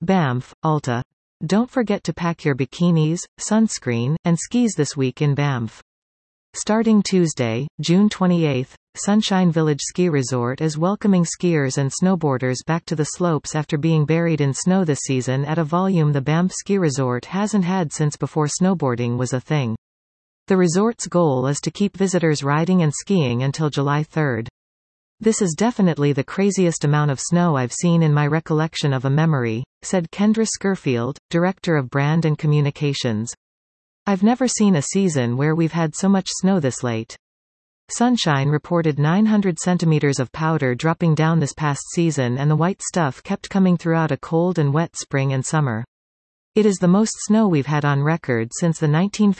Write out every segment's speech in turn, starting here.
Banff, Alta. Don't forget to pack your bikinis, sunscreen, and skis this week in Banff. Starting Tuesday, June 28, Sunshine Village Ski Resort is welcoming skiers and snowboarders back to the slopes after being buried in snow this season at a volume the Banff Ski Resort hasn't had since before snowboarding was a thing. The resort's goal is to keep visitors riding and skiing until July 3. This is definitely the craziest amount of snow I've seen in my recollection of a memory, said Kendra Scurfield, Director of Brand and Communications. I've never seen a season where we've had so much snow this late. Sunshine reported 900 centimeters of powder dropping down this past season, and the white stuff kept coming throughout a cold and wet spring and summer. It is the most snow we've had on record since the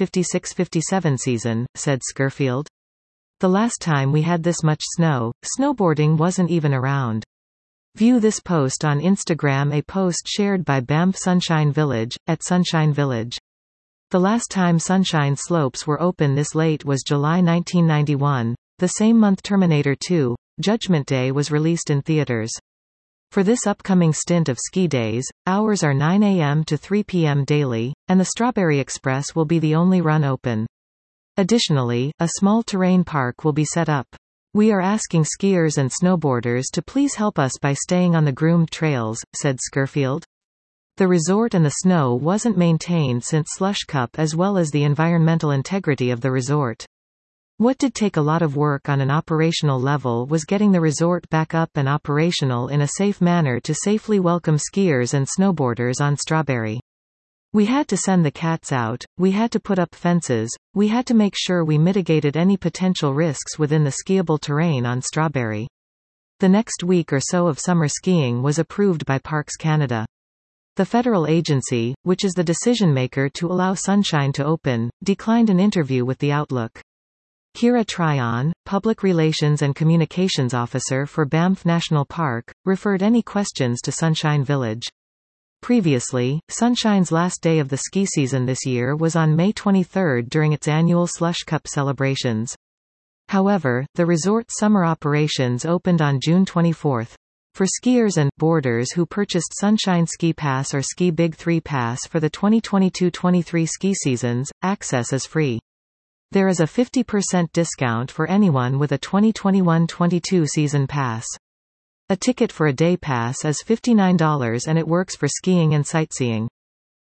1956-57 season, said Scurfield. The last time we had this much snow, snowboarding wasn't even around. View this post on Instagram, a post shared by Banff Sunshine Village, at Sunshine Village. The last time Sunshine slopes were open this late was July 1991. The same month Terminator 2, Judgment Day was released in theaters. For this upcoming stint of ski days, hours are 9 a.m. to 3 p.m. daily, and the Strawberry Express will be the only run open. Additionally, a small terrain park will be set up. We are asking skiers and snowboarders to please help us by staying on the groomed trails, said Scurfield. The resort and the snow wasn't maintained since Slush Cup, as well as the environmental integrity of the resort. What did take a lot of work on an operational level was getting the resort back up and operational in a safe manner to safely welcome skiers and snowboarders on Strawberry. We had to send the cats out, we had to put up fences, we had to make sure we mitigated any potential risks within the skiable terrain on Strawberry. The next week or so of summer skiing was approved by Parks Canada. The federal agency, which is the decision-maker to allow Sunshine to open, declined an interview with The Outlook. Kira Tryon, Public Relations and Communications Officer for Banff National Park, referred any questions to Sunshine Village. Previously, Sunshine's last day of the ski season this year was on May 23 during its annual Slush Cup celebrations. However, the resort's summer operations opened on June 24. For skiers and boarders who purchased Sunshine Ski Pass or Ski Big 3 Pass for the 2022-23 ski seasons, access is free. There is a 50% discount for anyone with a 2021-22 season pass. A ticket for a day pass is $59 and it works for skiing and sightseeing.